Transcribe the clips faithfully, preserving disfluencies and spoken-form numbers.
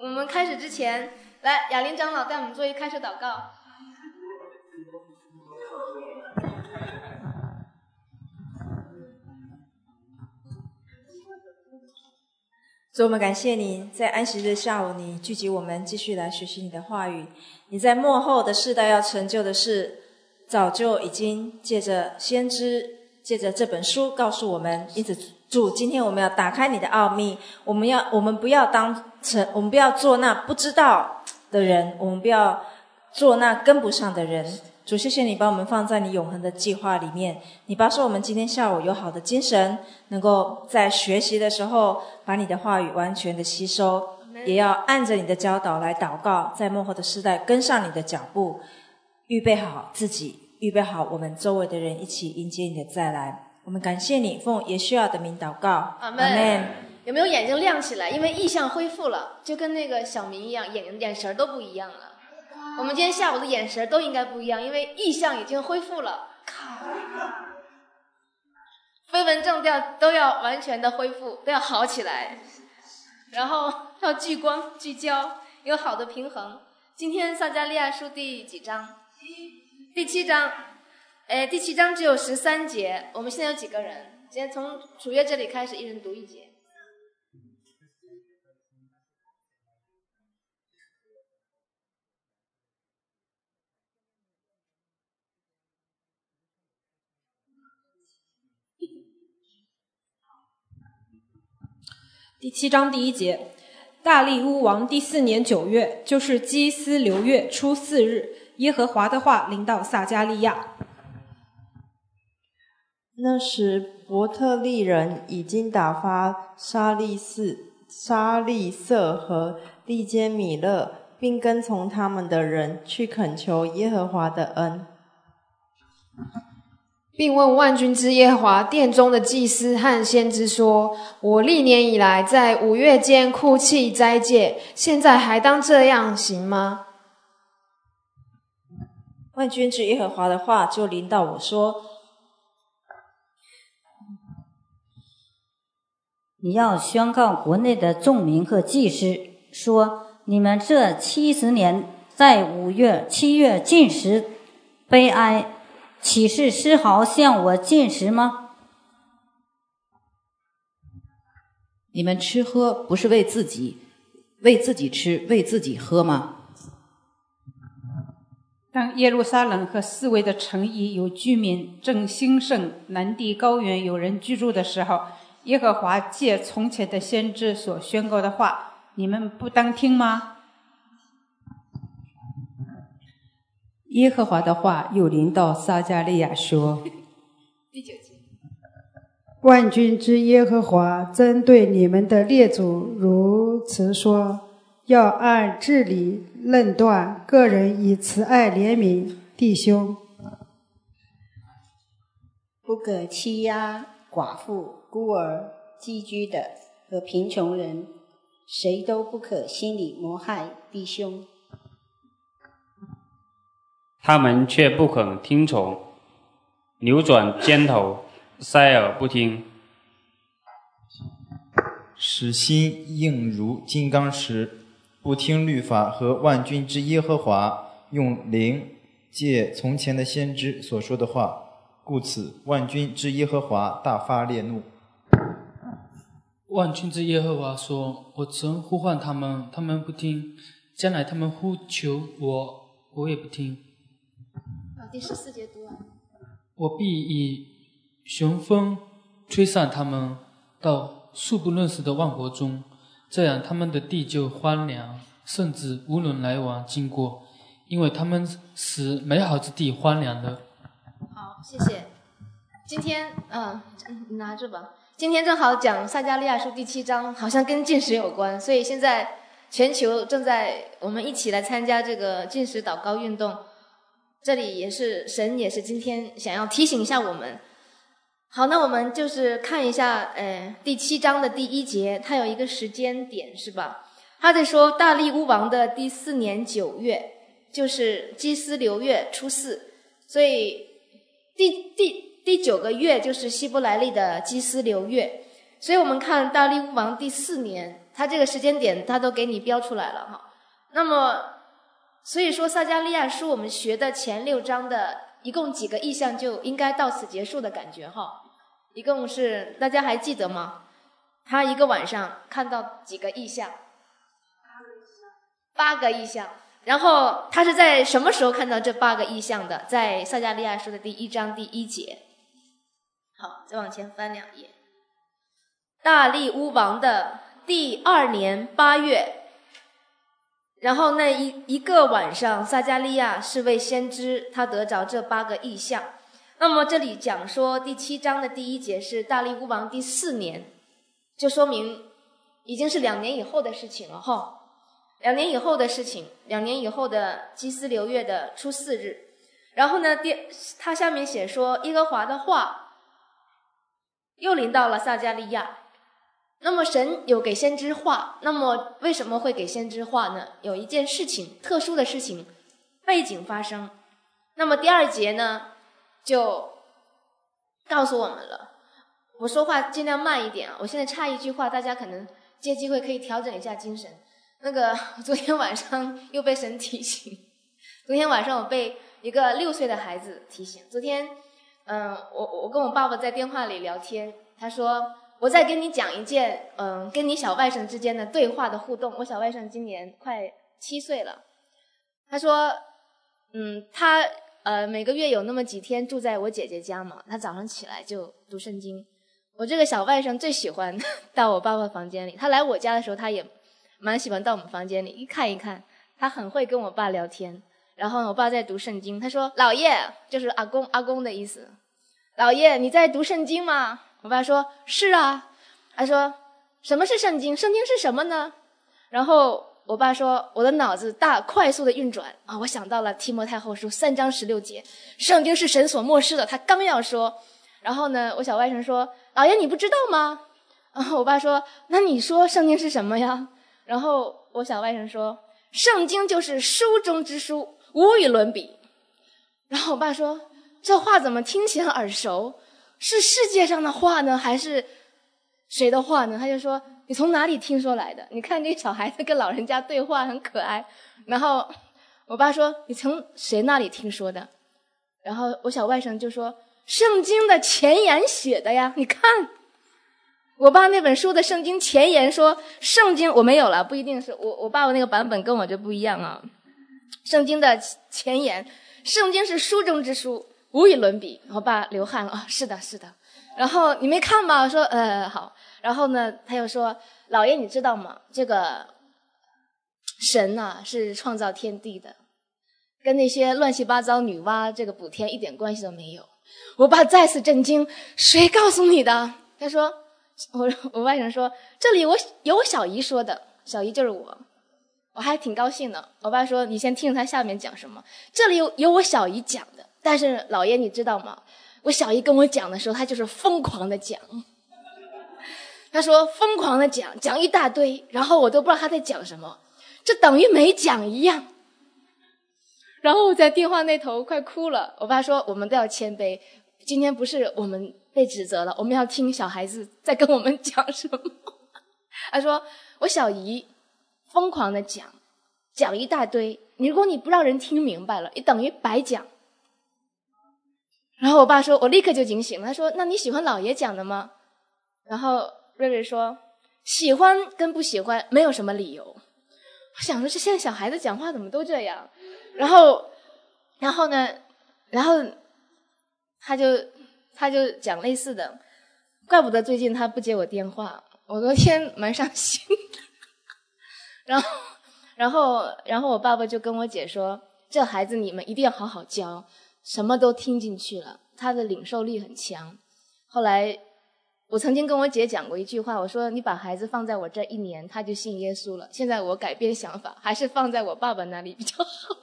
我们开始之前，来雅琳长老带我们做一开始祷告。 主，我们感谢你在安息日下午，你聚集我们继续来学习你的话语。你在末后的世代要成就的事，早就已经借着先知，借着这本书告诉我们。因此主，今天我们要打开你的奥秘，我们要我们不要当成我们不要做那不知道的人，我们不要做那跟不上的人。主，谢谢你把我们放在你永恒的计划里面，你保守我们今天下午有好的精神，能够在学习的时候把你的话语完全的吸收，也要按着你的教导来祷告，在末后的世代跟上你的脚步，预备好自己，预备好我们周围的人，一起迎接你的再来。我们感谢你，奉耶稣的名祷告， 阿们。有没有眼睛亮起来？因为意象恢复了，就跟那个小明一样，眼眼神都不一样了。我们今天下午的眼神都应该不一样，因为意象已经恢复了。飞蚊症调都要完全的恢复，都要好起来，然后要聚光聚焦，有好的平衡。今天撒迦利亚书第几章？第七章。哎，第七章只有十三节。我们现在有几个人？今天从主页这里开始，一人读一节。 第七章第一节，大利乌王第四年九月，就是基斯流月初四日，耶和华的话临到撒迦利亚。 那时伯特利人已经打发沙利士、沙利色和利坚米勒，并跟从他们的人去恳求耶和华的恩， 并问万军之耶和华殿中的祭司和先知说：我历年以来在五月间哭泣斋戒，现在还当这样行吗？ 万军之耶和华的话就临到我说： 你要宣告国内的众民和祭司说：你们这七十年在五月七月禁食悲哀，岂是丝毫向我进食吗？ 你们吃喝不是为自己，为自己吃，为自己喝吗？ 当耶路撒冷和四围的城邑有居民正兴盛，南地高原有人居住的时候，耶和华借从前的先知所宣告的话，你们不当听吗？ 耶和华的话又临到撒迦利亚说： 第九节， 万军之耶和华针对你们的列祖如此说：要按治理论断，个人以慈爱怜悯弟兄， 不可欺压寡妇、孤儿、寄居的和贫穷人，谁都不可心里谋害弟兄。 他们却不肯听从，扭转肩头，塞耳不听， 使心硬如金刚石，不听律法和万军之耶和华用灵借从前的先知所说的话，故此万军之耶和华大发烈怒。 万军之耶和华说：我曾呼唤他们，他们不听，将来他们呼求我，我也不听。 第十四节读完。 我必以旋风吹散他们到素不认识的万国中，这样他们的地就荒凉，甚至无人来往经过，因为他们使美好之地荒凉了。 好，谢谢。今天嗯，你拿着吧。今天正好讲撒迦利亚书第七章，好像跟禁食有关，所以现在全球正在我们一起来参加这个禁食祷告运动。这里也是神也是今天想要提醒一下我们。好，那我们就是看一下呃第七章的第一节，它有一个时间点是吧？他在说大利乌王的第四年九月，就是基斯流月初四，所以第第第九个月就是希伯来历的基斯流月，所以我们看大利乌王第四年他这个时间点他都给你标出来了哈。那么所以说撒迦利亚书我们学的前六章的一共几个意象就应该到此结束的感觉哈。一共是大家还记得吗？他一个晚上看到几个意象？八个意象。然后他是在什么时候看到这八个意象的？在撒迦利亚书的第一章第一节。好，再往前翻两页。大利乌王的第二年八月，然后那一一个晚上，撒迦利亚是位先知，他得着这八个异象。那么这里讲说第七章的第一节是大利乌王第四年，就说明已经是两年以后的事情了哈。两年以后的事情，两年以后的基斯流月的初四日。然后呢，第他下面写说耶和华的话又临到了撒迦利亚。那么神有给先知话，那么为什么会给先知话呢？有一件事情，特殊的事情背景发生。那么第二节呢就告诉我们了。我说话尽量慢一点啊，我现在插一句话，大家可能借机会可以调整一下精神。那个昨天晚上又被神提醒，昨天晚上我被一个六岁的孩子提醒。昨天嗯，我我跟我爸爸在电话里聊天，他说我再跟你讲一件嗯跟你小外甥之间的对话的互动。我小外甥今年快七岁了，他说嗯他呃每个月有那么几天住在我姐姐家嘛，他早上起来就读圣经。我这个小外甥最喜欢到我爸爸房间里，他来我家的时候他也蛮喜欢到我们房间里一看一看，他很会跟我爸聊天。然后我爸在读圣经，他说老爷，就是阿公阿公的意思，老爷你在读圣经吗？我爸说是啊。他说什么是圣经？圣经是什么呢？然后我爸说我的脑子大快速的运转啊，我想到了提摩太后书三章十六节，圣经是神所默示的。他刚要说，然后呢我小外甥说老爷你不知道吗？然后我爸说那你说圣经是什么呀？然后我小外甥说圣经就是书中之书，无与伦比。然后我爸说这话怎么听起来耳熟？是世界上的话呢，还是谁的话呢？他就说你从哪里听说来的？你看这个小孩子跟老人家对话很可爱。然后我爸说你从谁那里听说的？然后我小外甥就说圣经的前言写的呀，你看我爸那本书的圣经前言说圣经我没有了，不一定是我我爸爸那个版本跟我就不一样啊。圣经的前言，圣经是书中之书，无与伦比。我爸流汗了，哦，是的是的。然后你没看吗？我说呃好。然后呢他又说老爷你知道吗，这个神啊是创造天地的，跟那些乱七八糟女娲这个补天一点关系都没有。我爸再次震惊，谁告诉你的？他说我我外甥说这里我有我小姨说的，小姨就是我。我还挺高兴的。我爸说你先听他下面讲什么。这里有有我小姨讲的，但是老爷你知道吗，我小姨跟我讲的时候她就是疯狂的讲，她说疯狂的讲讲一大堆，然后我都不知道她在讲什么，这等于没讲一样。然后我在电话那头快哭了。我爸说我们都要谦卑，今天不是我们被指责了，我们要听小孩子在跟我们讲什么。他说我小姨疯狂的讲讲一大堆，如果你不让人听明白了，也等于白讲。然后我爸说我立刻就警醒了，他说那你喜欢老爷讲的吗？然后瑞瑞说喜欢跟不喜欢没有什么理由。我想说这现在小孩子讲话怎么都这样。然后然后呢然后他就他就讲类似的，怪不得最近他不接我电话，我昨天蛮伤心的。然后然后然后我爸爸就跟我姐说这孩子你们一定要好好教，什么都听进去了，他的领受力很强。后来我曾经跟我姐讲过一句话，我说你把孩子放在我这一年他就信耶稣了，现在我改变想法，还是放在我爸爸那里比较好。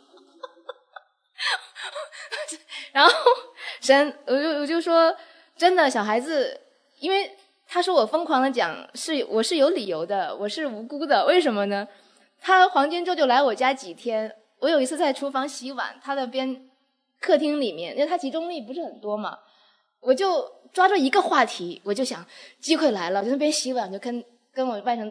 然后神我就我就说真的小孩子，因为他说我疯狂的讲是我是有理由的，我是无辜的。为什么呢？他黄金周就来我家几天，我有一次在厨房洗碗，他那边客厅里面，因为他集中力不是很多嘛，我就抓住一个话题，我就想机会来了，我就那边洗碗，就跟跟我外甥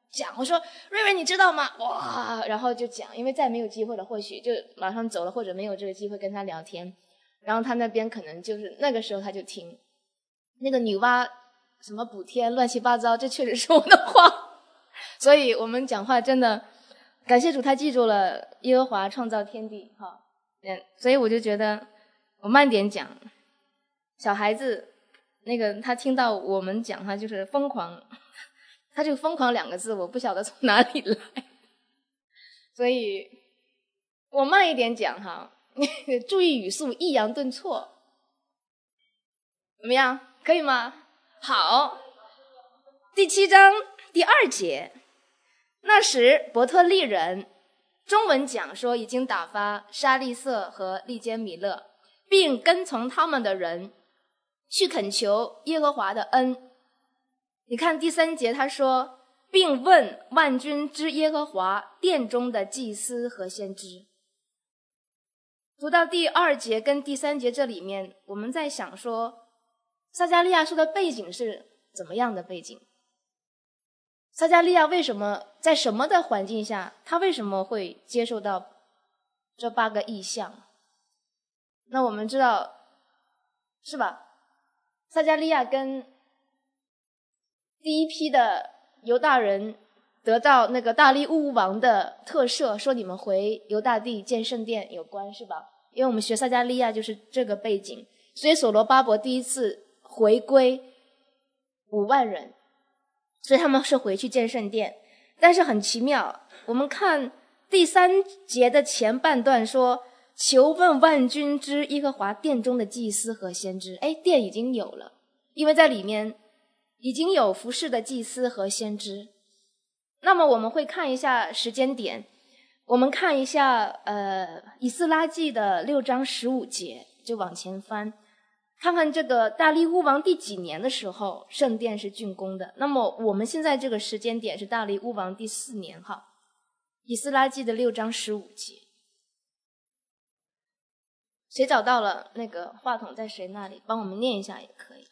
讲，我说瑞瑞你知道吗？哇，然后就讲，因为再没有机会了，或许就马上走了，或者没有这个机会跟他聊天，然后他那边可能就是那个时候他就听那个女娲什么补天乱七八糟，这确实是我的话，所以我们讲话真的感谢主，他记住了耶和华创造天地哈，嗯，所以我就觉得我慢点讲，小孩子那个他听到我们讲他就是疯狂。他这个疯狂两个字我不晓得从哪里来，所以我慢一点讲哈，注意语速，抑扬顿挫，怎么样？可以吗？好，第七章第二节，那时伯特利人，中文讲说已经打发沙利色和利坚米勒，并跟从他们的人去恳求耶和华的恩。你看第三节他说，并问万军之耶和华殿中的祭司和先知。读到第二节跟第三节这里面，我们在想说撒迦利亚书的背景是怎么样的背景？撒迦利亚为什么在什么的环境下，他为什么会接受到这八个异象？那我们知道是吧，撒迦利亚跟第一批的犹大人得到那个大利乌王的特赦，说你们回犹大地建圣殿有关是吧？因为我们学撒迦利亚就是这个背景，所以所罗巴伯第一次回归五万人，所以他们是回去建圣殿。但是很奇妙，我们看第三节的前半段说，求问万军之耶和华殿中的祭司和先知。哎，殿已经有了，因为在里面已经有服侍的祭司和先知。那么我们会看一下时间点，我们看一下呃以斯拉记的六章十五节，就往前翻，看看这个大利乌王第几年的时候圣殿是竣工的。那么我们现在这个时间点是大利乌王第四年哈，以斯拉记的六章十五节。谁找到了？那个话筒在谁那里？帮我们念一下也可以。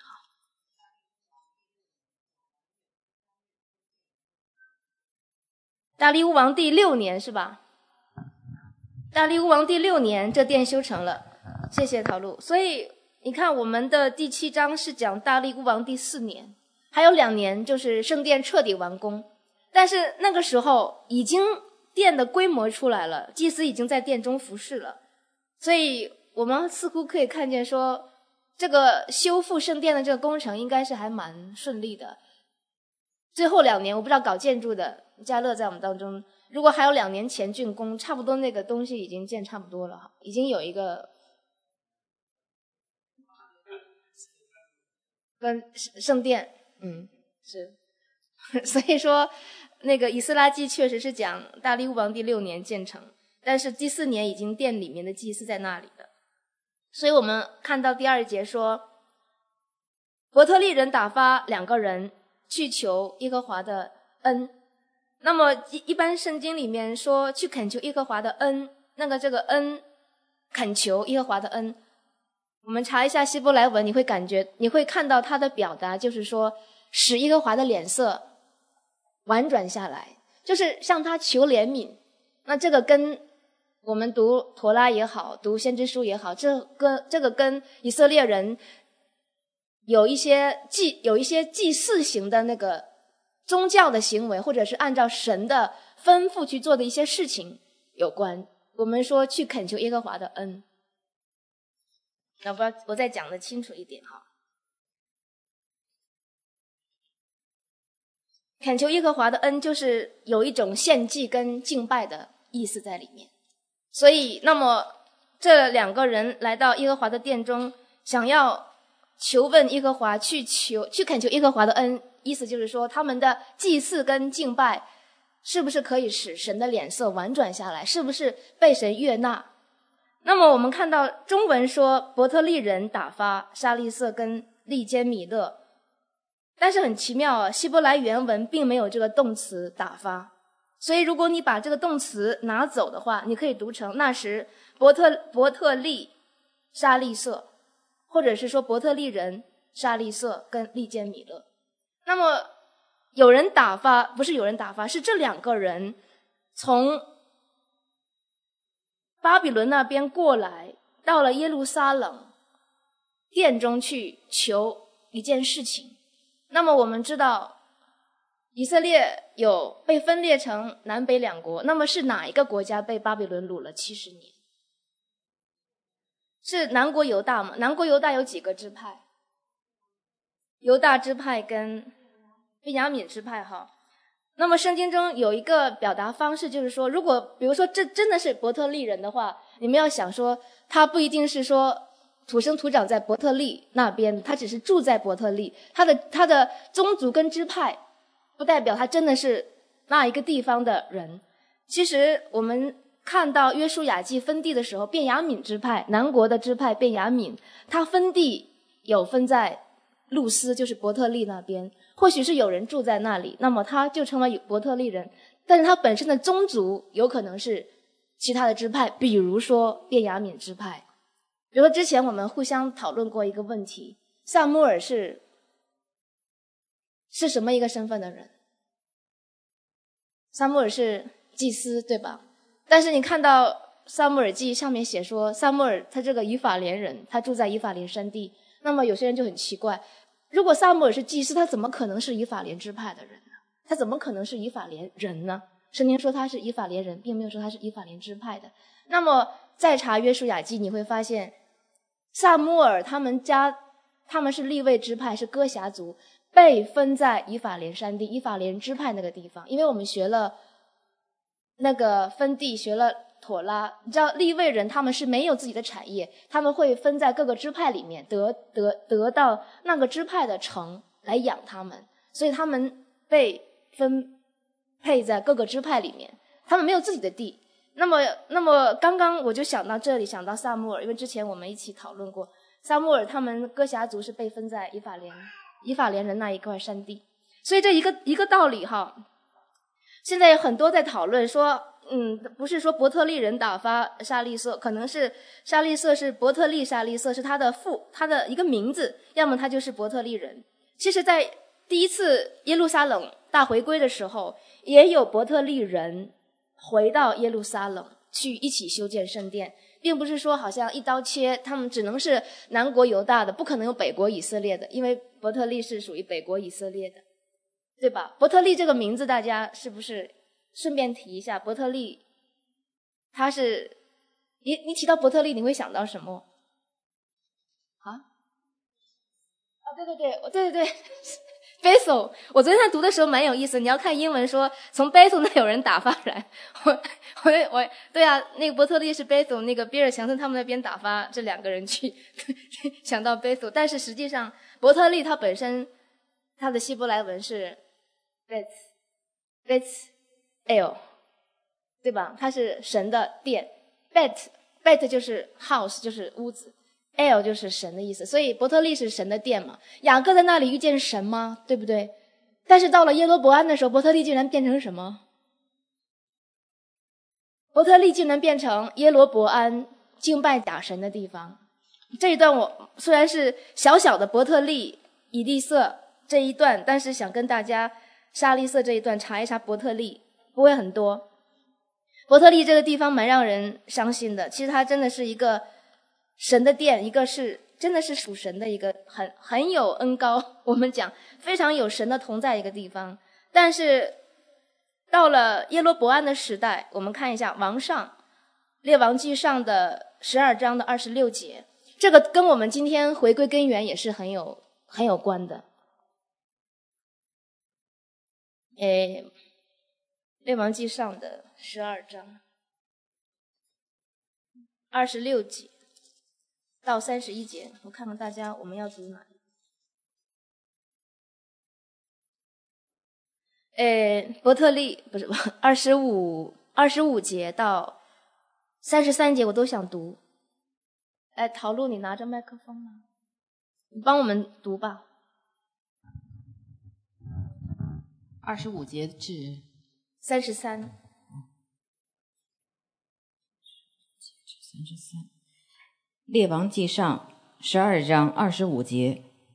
大利乌王第六年是吧？大利乌王第六年，这殿修成了，谢谢陶露。所以你看，我们的第七章是讲大利乌王第四年，还有两年就是圣殿彻底完工。但是那个时候已经殿的规模出来了，祭司已经在殿中服侍了，所以我们似乎可以看见说，这个修复圣殿的这个工程应该是还蛮顺利的。最后两年，我不知道搞建筑的嘉乐在我们当中，如果还有两年前竣工，差不多那个东西已经建差不多了，已经有一个跟圣殿，嗯，是，所以说那个以斯拉记确实是讲大利乌王第六年建成，但是第四年已经殿里面的祭司在那里了。所以我们看到第二节说，伯特利人打发两个人去求耶和华的恩。那么一一般圣经里面说去恳求耶和华的恩，那个这个恩，恳求耶和华的恩，我们查一下希伯来文，你会感觉你会看到它的表达就是说使耶和华的脸色婉转下来，就是向他求怜悯。那这个跟我们读陀拉也好，读先知书也好，这跟这个跟以色列人有一些祭有一些祭祀型的那个宗教的行为，或者是按照神的吩咐去做的一些事情有关。我们说去恳求耶和华的恩，要不要我再讲的清楚一点哈？恳求耶和华的恩就是有一种献祭跟敬拜的意思在里面。所以那么这两个人来到耶和华的殿中，想要求问耶和华，去求去恳求耶和华的恩，意思就是说他们的祭祀跟敬拜是不是可以使神的脸色婉转下来，是不是被神悦纳。那么我们看到中文说伯特利人打发沙利色跟利坚米勒，但是很奇妙啊，希伯来原文并没有这个动词打发，所以如果你把这个动词拿走的话，你可以读成那时伯特伯特利沙利色，或者是说伯特利人沙利色跟利坚米勒。那么有人打发，不是有人打发，是这两个人从巴比伦那边过来，到了耶路撒冷殿中去求一件事情。那么我们知道以色列有被分裂成南北两国，那么是哪一个国家被巴比伦掳了七十年？是南国犹大吗？南国犹大有几个支派？犹大支派跟便雅悯支派哈。那么圣经中有一个表达方式，就是说，如果比如说这真的是伯特利人的话，你们要想说，他不一定是说土生土长在伯特利那边，他只是住在伯特利，他的他的宗族跟支派不代表他真的是那一个地方的人。其实我们看到约书亚记分地的时候，便雅悯支派，南国的支派便雅悯，他分地有分在路斯，就是伯特利那边，或许是有人住在那里，那么他就成为伯特利人，但是他本身的宗族有可能是其他的支派，比如说便雅悯支派。比如说之前我们互相讨论过一个问题，撒母耳是是什么一个身份的人？撒母耳是祭司，对吧？但是你看到撒母耳记上面写说，撒母耳他这个以法莲人，他住在以法莲山地，那么有些人就很奇怪，如果撒母耳是祭司，他怎么可能是以法莲支派的人呢？他怎么可能是以法莲人呢？圣经说他是以法莲人，并没有说他是以法莲支派的。那么再查约书亚记，你会发现撒母耳他们家他们是利未支派，是歌辖族，被分在以法莲山地，以法莲支派那个地方。因为我们学了那个分地，学了妥拉，你知道利未人他们是没有自己的产业，他们会分在各个支派里面，得得得到那个支派的城来养他们，所以他们被分配在各个支派里面，他们没有自己的地。那么那么刚刚我就想到这里，想到撒母耳，因为之前我们一起讨论过，撒母耳他们歌辖族是被分在以法莲以法莲人那一块山地，所以这一个一个道理哈。现在有很多在讨论说，嗯，不是说伯特利人打发沙利色，可能是沙利色是伯特利沙利色是他的父，他的一个名字，要么他就是伯特利人。其实在第一次耶路撒冷大回归的时候，也有伯特利人回到耶路撒冷去一起修建圣殿，并不是说好像一刀切，他们只能是南国犹大的，不可能有北国以色列的，因为伯特利是属于北国以色列的，对吧？伯特利这个名字大家是不是顺便提一下？伯特利他是你你提到伯特利你会想到什么啊？哦，对对对对对对Bethel， 我昨天在读的时候蛮有意思，你要看英文说从 Bethel 那有人打发来，我我我对啊，那个伯特利是 Bethel， 那个比尔强森他们那边打发这两个人去想到 Bethel， 但是实际上伯特利它本身它的希伯来文是 Beth Beth El， 对吧？它是神的殿， Bet Bet 就是 house 就是屋子，El 就是神的意思，所以伯特利是神的殿嘛。雅各在那里遇见神吗？对不对？但是到了耶罗伯安的时候，伯特利竟然变成什么？伯特利竟然变成耶罗伯安敬拜假神的地方。这一段我虽然是小小的伯特利以利色这一段，但是想跟大家沙利色这一段查一查伯特利，不会很多。伯特利这个地方蛮让人伤心的，其实它真的是一个神的殿，一个是真的是属神的一个很很有恩高，我们讲非常有神的同在一个地方。但是到了耶罗伯安的时代，我们看一下王上列王记上的十二章的二十六节，这个跟我们今天回归根源也是很有很有关的。诶，列王记上的十二章二十六节到三十一节，我看看大家我们要读哪里。诶，伯特利不是二十五二十五节到三十三节我都想读。哎，陶露，你拿着麦克风吗？你帮我们读吧。 二十五节至三十三。 三十三。列王记上十二章二十五节，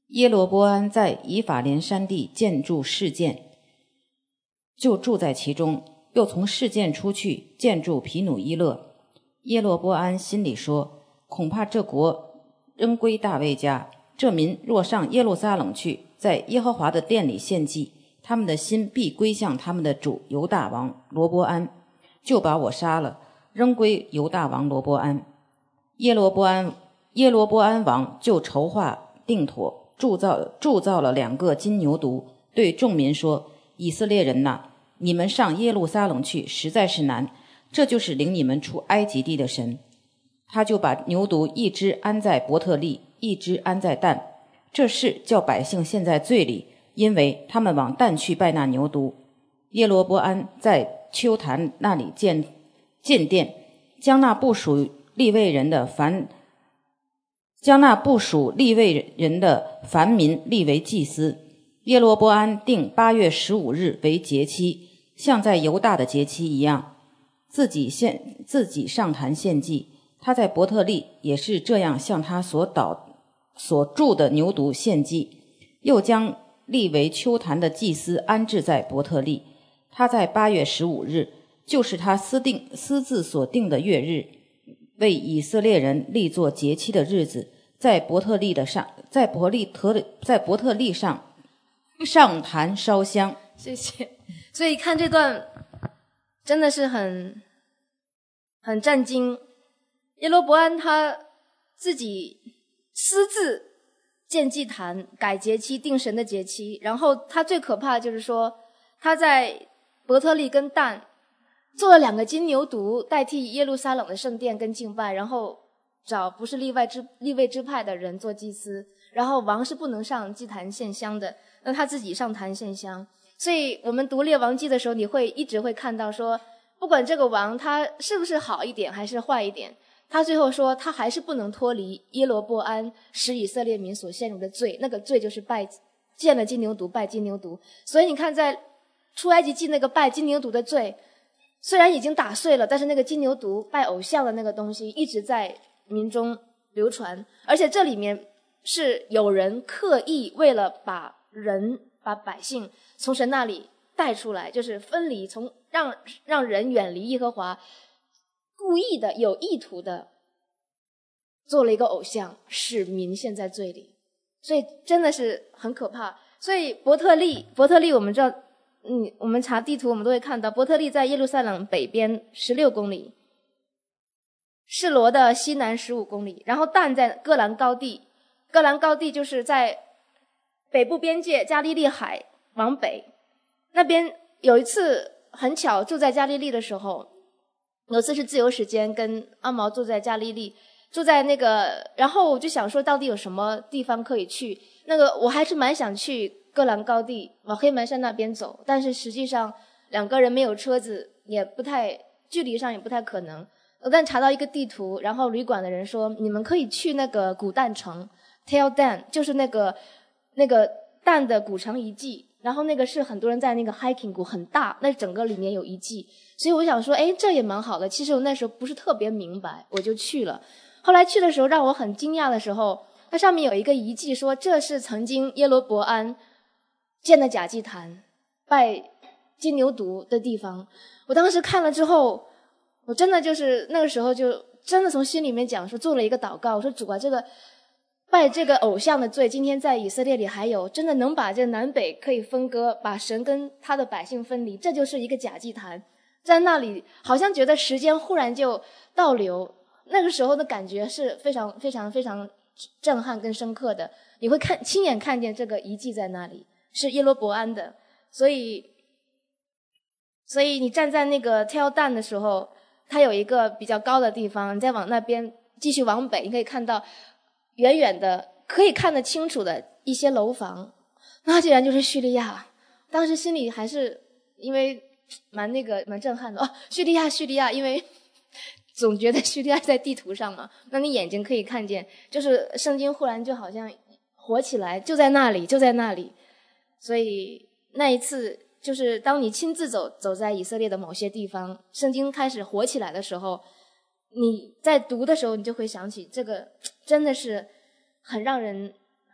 耶罗波安在以法莲山地建筑示剑，就住在其中，又从示剑出去建筑皮努伊勒。耶罗波安心里说，恐怕这国仍归大卫家，这民若上耶路撒冷去，在耶和华的殿里献祭，他们的心必归向他们的主犹大王罗波安，就把我杀了，仍归犹大王罗波安。耶罗波安耶罗波安王就筹划定妥，铸造铸造了两个金牛犊，对众民说，以色列人哪，你们上耶路撒冷去实在是难，这就是领你们出埃及地的神。他就把牛犊一只安在伯特利，一只安在但，这事叫百姓陷在罪里，因为他们往但去拜那牛犊。耶罗波安在丘坛那里建建殿，将那不属利未人的凡将那不属利未人的凡民立为祭司。耶罗波安定八月十五日为节期，像在犹大的节期一样，自己献自己上坛献祭。他在伯特利也是这样向他所导所铸的牛犊献祭，又将立为丘坛的祭司安置在伯特利。他在八月十五日，就是他私定私自所定的月日，为以色列人立作节期的日子，在伯特利的上在伯利特在伯特利上上坛烧香。 谢谢。所以看这段真的是很很震惊。耶罗伯安他自己私自建祭坛，改节期，定神的节期，然后他最可怕的就是说，他在伯特利跟但做了两个金牛犊代替耶路撒冷的圣殿跟敬拜，然后找不是利未支利未支派的人做祭司，然后王是不能上祭坛献香的，那他自己上坛献香。所以我们读列王记的时候，你会一直会看到说，不管这个王他是不是好一点还是坏一点，他最后说他还是不能脱离耶罗波安使以色列民所陷入的罪，那个罪就是拜见了金牛犊拜金牛犊。所以你看在出埃及记那个拜金牛犊的罪虽然已经打碎了，但是那个金牛犊拜偶像的那个东西一直在民中流传，而且这里面是有人刻意为了把人把百姓从神那里带出来，就是分离，从让让人远离耶和华，故意的有意图的做了一个偶像，使民陷在罪里，所以真的是很可怕。所以伯特利伯特利我们知道，嗯，我们查地图我们都会看到，伯特利在耶路撒冷北边十六公里，示罗的西南十五公里，然后但在戈兰高地，戈兰高地就是在北部边界加利利海往北那边。有一次很巧住在加利利的时候，有一次是自由时间，跟阿毛住在加利利，住在那个，然后我就想说到底有什么地方可以去，那个我还是蛮想去戈兰高地往黑门山那边走，但是实际上两个人没有车子，也不太距离上也不太可能。但查到一个地图，然后旅馆的人说你们可以去那个古但城 Tel Dan， 就是那个那个但的古城遗迹，然后那个是很多人在那个 hiking 谷很大，那整个里面有遗迹，所以我想说诶这也蛮好的。其实我那时候不是特别明白，我就去了。后来去的时候让我很惊讶的时候，它上面有一个遗迹说这是曾经耶罗伯安建的假祭坛拜金牛犊的地方。我当时看了之后，我真的就是那个时候就真的从心里面讲说，做了一个祷告，我说主啊，这个拜这个偶像的罪今天在以色列里还有，真的能把这南北可以分割，把神跟他的百姓分离，这就是一个假祭坛。在那里好像觉得时间忽然就倒流，那个时候的感觉是非常非常非常震撼跟深刻的。你会看亲眼看见这个遗迹在那里是耶罗伯安的，所以所以你站在那个 Tel Dan 的时候，它有一个比较高的地方，你再往那边继续往北，你可以看到远远的可以看得清楚的一些楼房，那竟然就是叙利亚。当时心里还是因为蛮那个蛮震撼的哦，叙利亚叙利亚，因为总觉得叙利亚在地图上嘛，那你眼睛可以看见，就是圣经忽然就好像活起来，就在那里就在那里。所以那一次就是当你亲自走走在以色列的某些地方，圣经开始活起来的时候，你在读的时候你就会想起这个真的是很让人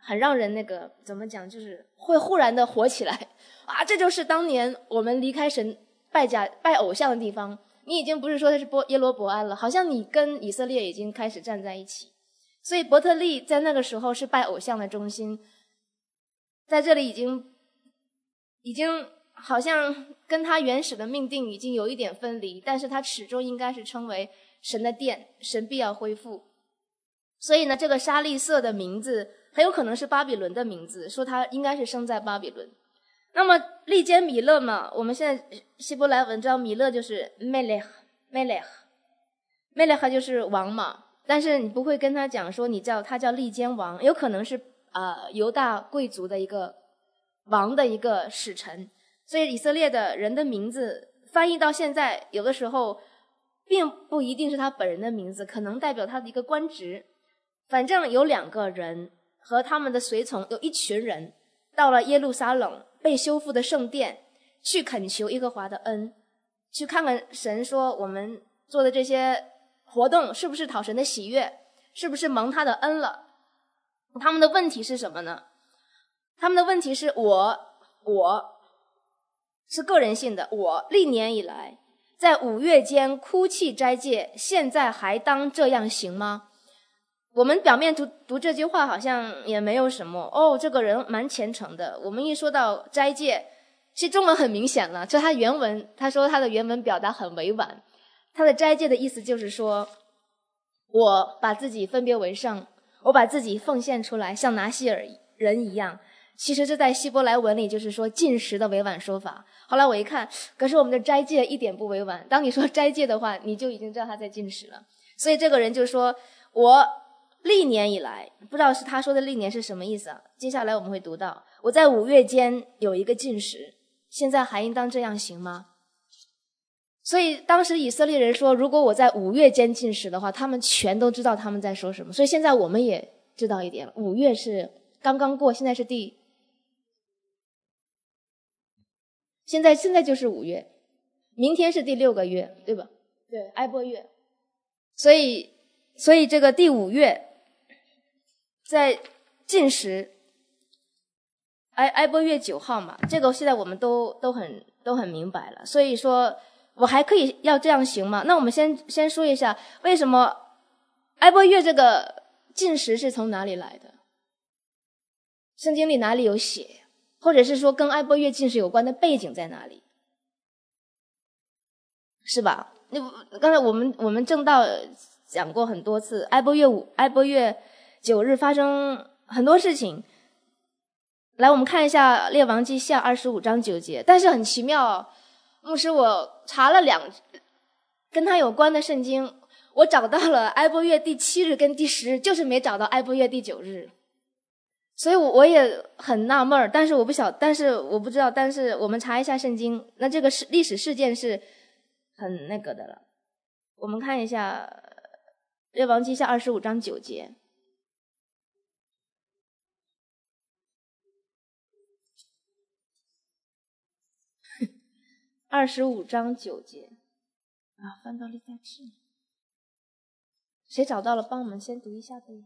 很让人那个怎么讲，就是会忽然的火起来啊！这就是当年我们离开神拜假拜偶像的地方。你已经不是说的是波耶罗伯安了，好像你跟以色列已经开始站在一起。所以伯特利在那个时候是拜偶像的中心，在这里已经已经好像跟他原始的命定已经有一点分离，但是他始终应该是称为神的殿，神必要恢复。所以呢，这个沙利色的名字很有可能是巴比伦的名字，说他应该是生在巴比伦。那么利坚米勒嘛，我们现在希伯来文知道米勒就是 melech melech melech 就是王嘛，但是你不会跟他讲说你叫他叫利坚王，有可能是呃犹大贵族的一个王的一个使臣。所以以色列的人的名字翻译到现在，有的时候并不一定是他本人的名字，可能代表他的一个官职。反正有两个人和他们的随从，有一群人到了耶路撒冷被修复的圣殿，去恳求耶和华的恩，去看看神说我们做的这些活动是不是讨神的喜悦，是不是蒙他的恩了。他们的问题是什么呢？他们的问题是我我是个人性的，我历年以来在五月间哭泣斋戒，现在还当这样行吗？我们表面读读这句话好像也没有什么哦，这个人蛮虔诚的。我们一说到斋戒，其实中文很明显了，这他原文他说他的原文表达很委婉，他的斋戒的意思就是说，我把自己分别为圣，我把自己奉献出来，像拿西尔人一样。其实这在希伯来文里就是说禁食的委婉说法。后来我一看，可是我们的斋戒一点不委婉，当你说斋戒的话，你就已经知道他在禁食了。所以这个人就说，我历年以来，不知道是他说的历年是什么意思啊？接下来我们会读到，我在五月间有一个禁食，现在还应当这样行吗？所以当时以色列人说，如果我在五月间禁食的话，他们全都知道他们在说什么。所以现在我们也知道一点了，五月是刚刚过，现在是第，现在现在就是五月，明天是第六个月，对吧？对，埃波月。所以所以这个第五月在禁食，埃埃波月九号嘛，这个现在我们都都很都很明白了。所以说我还可以要这样行吗？那我们先先说一下，为什么埃波月这个禁食是从哪里来的？圣经里哪里有写？或者是说跟埃波月禁食有关的背景在哪里？是吧？那刚才我们我们正道讲过很多次，埃波月五埃波月九日发生很多事情。来，我们看一下列王记下二十五章九节。但是很奇妙哦，牧师，我查了两跟他有关的圣经，我找到了埃波月第七日跟第十日，就是没找到埃波月第九日。所以我也很纳闷儿，但是我不晓，但是我不知道，但是我们查一下圣经，那这个是历史事件是很那个的了。我们看一下列王记下二十五章九节。二十五章九节啊，翻到历代志，谁找到了？帮我们先读一下呗。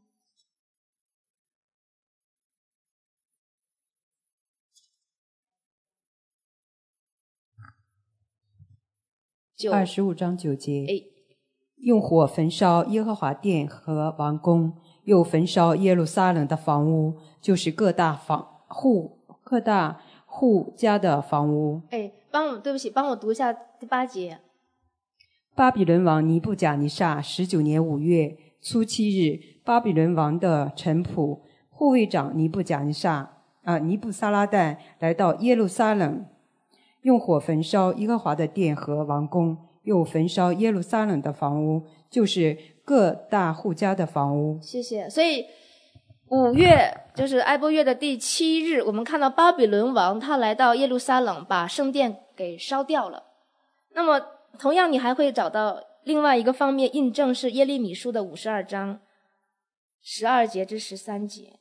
二十五章九节，用火焚烧耶和华殿和王宫，又焚烧耶路撒冷的房屋，就是各大房户各大户家的房屋。 哎，帮我，对不起，帮我读一下第八节。 巴比伦王尼布甲尼撒十九年五月初七日，巴比伦王的臣仆护卫长尼布甲尼撒啊尼布撒拉旦来到耶路撒冷，用火焚烧耶和华的殿和王宫，又焚烧耶路撒冷的房屋，就是各大户家的房屋。 谢谢。所以五月就是埃波月的第七日，我们看到巴比伦王他来到耶路撒冷，把圣殿给烧掉了。那么同样你还会找到另外一个方面印证，是耶利米书的五十二章十二节至十三节。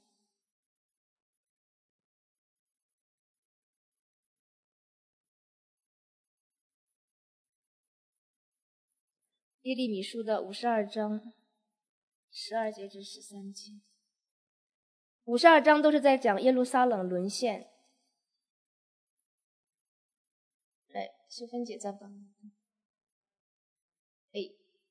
耶利米书的五十二章十二节至十三节。 五十二章都是在讲耶路撒冷沦陷。哎，秀芬姐在帮。哎。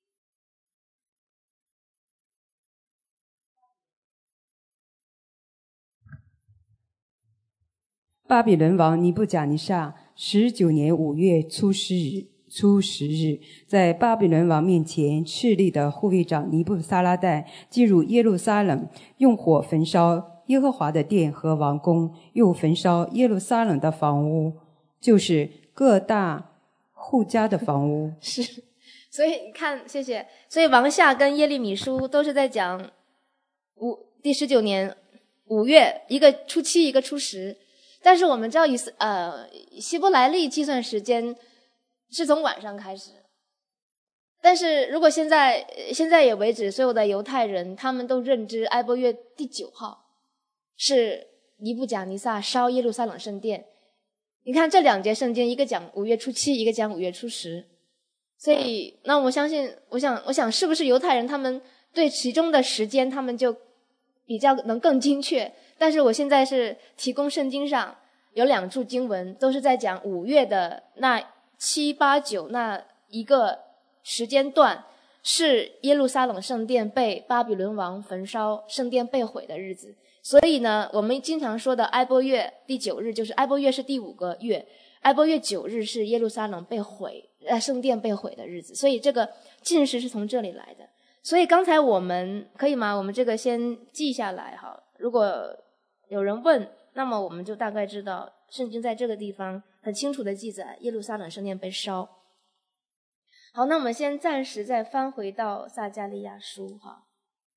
巴比伦王尼布甲尼撒十九年五月初十日，初十日，在巴比伦王面前势力的护卫长尼布撒拉旦进入耶路撒冷，用火焚烧耶和华的殿和王宫，又焚烧耶路撒冷的房屋，就是各大户家的房屋。 是，所以你看，谢谢。所以王夏跟耶利米书都是在讲五第十九年五月，一个初七，一个初十。但是我们知道以呃希伯来历计算时间是从晚上开始，但是如果现在现在也为止，所有的犹太人他们都认知埃波月第九号是尼布甲尼撒烧耶路撒冷圣殿。你看这两节圣经，一个讲五月初七，一个讲五月初十，所以那我相信，我想我想是不是犹太人他们对其中的时间他们就比较能更精确。但是我现在是提供圣经上有两处经文，都是在讲五月的那七八九那一个时间段，是耶路撒冷圣殿被巴比伦王焚烧，圣殿被毁的日子。所以呢，我们经常说的埃波月第九日，就是埃波月是第五个月，埃波月九日是耶路撒冷被毁，呃，圣殿被毁的日子。所以这个禁食是从这里来的。所以刚才我们可以吗？我们这个先记下来哈。如果有人问，那么我们就大概知道圣经在这个地方很清楚的记载耶路撒冷圣殿被烧。好，那我们先暂时再翻回到撒迦利亚书哈。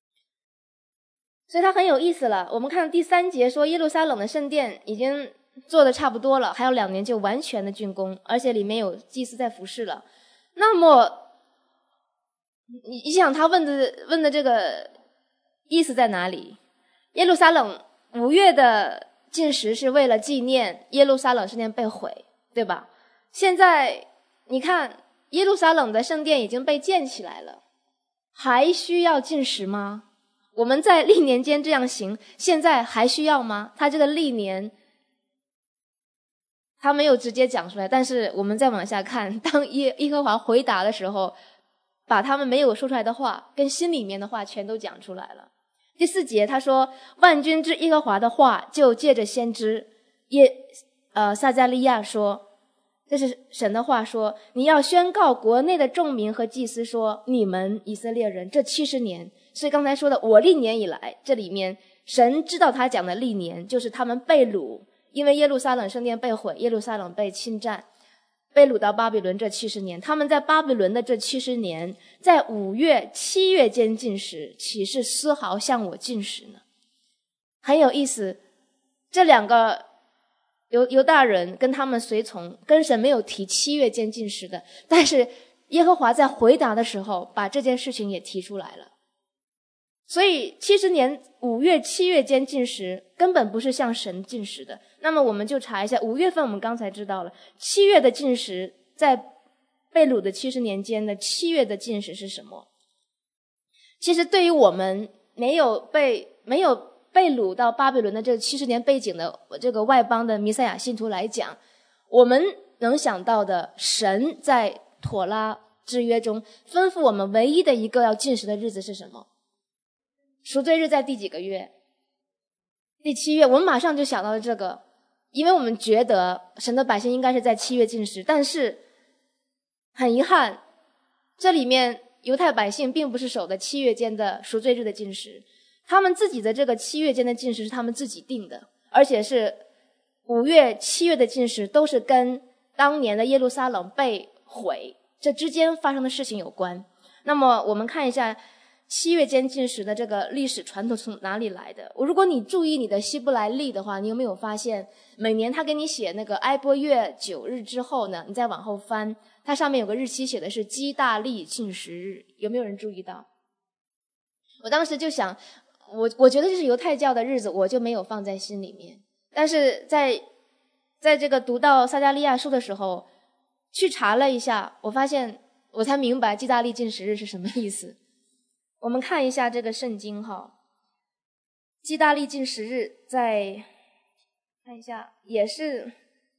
所以它很有意思了，我们看第三节说耶路撒冷的圣殿已经做的差不多了，还有两年就完全的竣工，而且里面有祭司在服侍了。那么你你想他问的问的这个意思在哪里？耶路撒冷五月的禁食是为了纪念耶路撒冷圣殿被毁，对吧？现在你看耶路撒冷的圣殿已经被建起来了，还需要禁食吗？我们在历年间这样行，现在还需要吗？他这个历年他没有直接讲出来，但是我们再往下看，当耶耶和华回答的时候，把他们没有说出来的话跟心里面的话全都讲出来了。第四节他说，万军之耶和华的话就借着先知耶呃撒迦利亚说，这是神的话说，你要宣告国内的众民和祭司说，你们以色列人这七十年，所以刚才说的我历年以来，这里面神知道他讲的历年就是他们被掳，因为耶路撒冷圣殿被毁，耶路撒冷被侵占，被掳到巴比伦这七十年，他们在巴比伦的这七十年，在五月七月间禁食，岂是丝毫向我禁食呢？很有意思，这两个犹犹大人跟他们随从跟神没有提七月间禁食的，但是耶和华在回答的时候把这件事情也提出来了。所以七十年五月七月间禁食根本不是向神禁食的。那么我们就查一下，五月份我们刚才知道了，七月的禁食在被掳的七十年间的七月的禁食是什么？其实对于我们没有被没有被掳到巴比伦的这个七十年背景的这个外邦的弥赛亚信徒来讲，我们能想到的，神在妥拉之约中吩咐我们唯一的一个要禁食的日子是什么？赎罪日在第几个月？第七月。我们马上就想到了这个，因为我们觉得神的百姓应该是在七月禁食，但是很遗憾，这里面犹太百姓并不是守的七月间的赎罪日的禁食，他们自己的这个七月间的禁食是他们自己定的，而且是五月七月的禁食都是跟当年的耶路撒冷被毁这之间发生的事情有关。那么我们看一下七月间禁食的这个历史传统从哪里来的？如果你注意你的希伯来历的话，你有没有发现每年他给你写那个埃波月九日之后呢，你再往后翻，它上面有个日期写的是基大利禁食日，有没有人注意到？我当时就想，我我觉得这是犹太教的日子，我就没有放在心里面。但是在在这个读到撒迦利亚书的时候，去查了一下，我发现我才明白基大利禁食日是什么意思。我们看一下这个圣经哈， 基大利禁食日在看一下，也是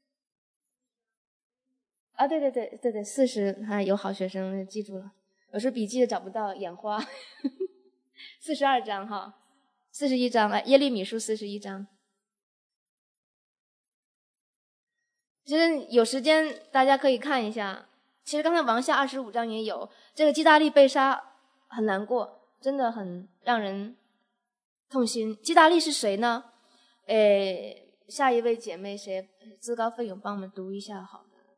啊，对对对对对，四十，啊，有好学生记住了，有时笔记找不到，眼花。四十二章哈，四十一章，哎，耶利米书四十一章。其实有时间大家可以看一下。其实刚才王下二十五章也有，这个基大利被杀很难过，真的很让人痛心。基大利是谁呢？诶，下一位姐妹谁自告奋勇帮我们读一下好的。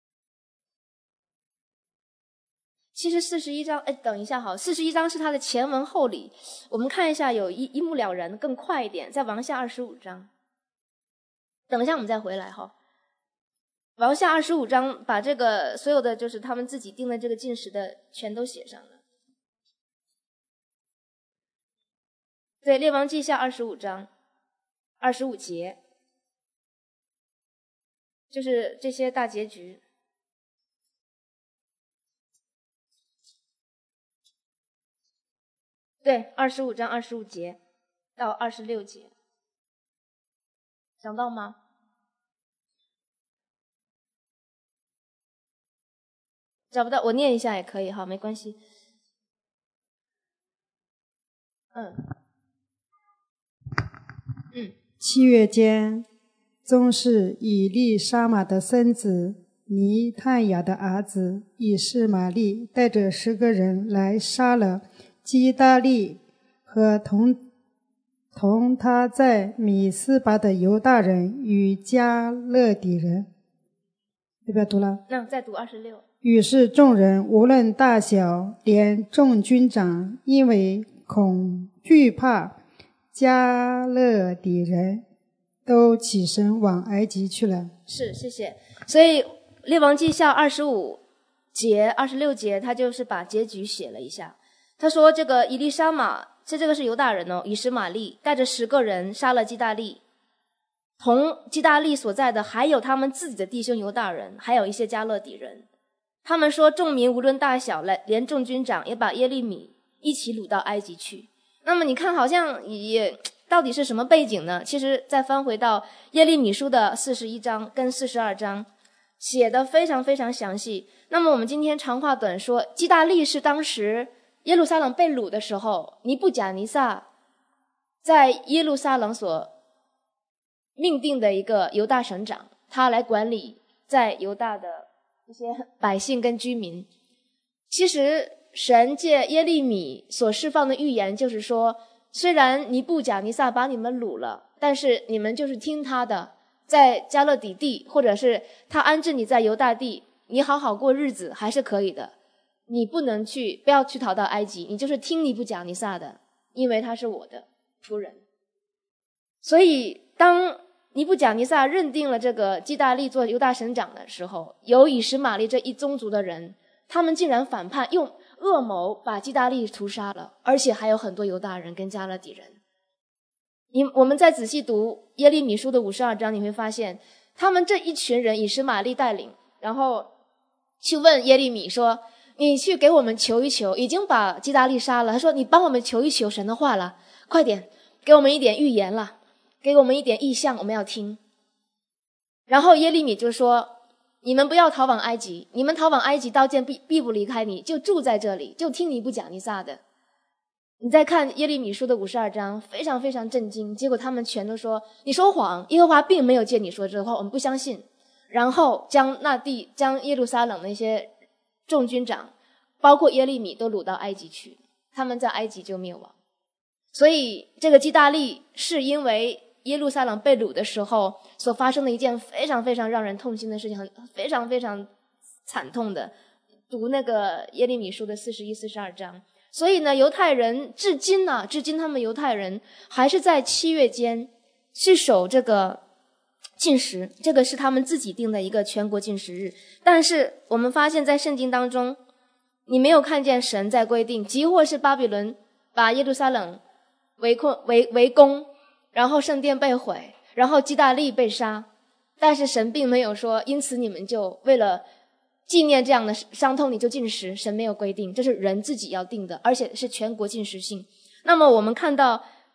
其实四十一章，哎，等一下好，四十一章是它的前文后理，我们看一下，有一一目了然，更快一点，在王下二十五章。等一下我们再回来哈。王下二十五章把这个所有的就是他们自己定的这个禁食的全都写上了。对，列王记下二十五章二十五节，就是这些大结局。对，二十五章二十五节到二十六节，想到吗？找不到，我念一下也可以哈，没关系。嗯，嗯。 七月间，宗室以利沙玛的孙子尼探雅的儿子以实玛利带着十个人来杀了基大利和同同他在米斯巴的犹大人与加勒底人。要不要读了？ 那再读二十六。 于是众人无论大小，连众军长，因为恐惧怕加勒底人，都起身往埃及去了。 是，谢谢。所以列王记下二十五节、二十六节，他就是把结局写了一下。他说这个以利沙玛，这这个是犹大人哦，以实玛利带着十个人杀了基大利，同基大利所在的还有他们自己的弟兄犹大人，还有一些加勒底人。他们说众民无论大小，连众军长也把耶利米一起掳到埃及去。那么你看好像也到底是什么背景呢？其实再翻回到耶利米书的四十一章跟四十二章，写得非常非常详细。那么我们今天长话短说，基大利是当时耶路撒冷被掳的时候，尼布甲尼撒在耶路撒冷所命定的一个犹大省长，他来管理在犹大的一些百姓跟居民。其实神借耶利米所释放的预言就是说，虽然尼布甲尼撒把你们掳了，但是你们就是听他的，在加勒底地或者是他安置你在犹大地，你好好过日子还是可以的。你不能去，不要去逃到埃及，你就是听尼布甲尼撒的，因为他是我的仆人。所以当尼布甲尼撒认定了这个基大利做犹大省长的时候，有以实玛利这一宗族的人，他们竟然反叛，用恶谋把基大利屠杀了，而且还有很多犹大人跟加勒底人。你我们再仔细读耶利米书的五十二章，你会发现他们这一群人以实玛利带领，然后去问耶利米说，你去给我们求一求，已经把基大利杀了，他说你帮我们求一求神的话了，快点给我们一点预言了，给我们一点意象，我们要听。然后耶利米就说，你们不要逃往埃及，你们逃往埃及，刀剑必必不离开你，就住在这里，就听尼布甲尼撒的。你再看耶利米书的五十二章，非常非常震惊，结果他们全都说，你说谎，耶和华并没有借你说这话，我们不相信。然后将那地将耶路撒冷那些众军长包括耶利米都掳到埃及去，他们在埃及就灭亡。所以这个基大利是因为耶路撒冷被掳的时候所发生的一件非常非常让人痛心的事情，很非常非常惨痛的。读那个耶利米书的四十一、四十二章。所以呢，犹太人至今呢、啊，至今他们犹太人还是在七月间去守这个禁食，这个是他们自己定的一个全国禁食日。但是我们发现在圣经当中，你没有看见神在规定，即或是巴比伦把耶路撒冷围困围围攻，然后圣殿被毁，然后基大利被杀，但是神并没有说因此你们就为了纪念这样的伤痛你就禁食，神没有规定，这是人自己要定的，而且是全国禁食性。那么我们看到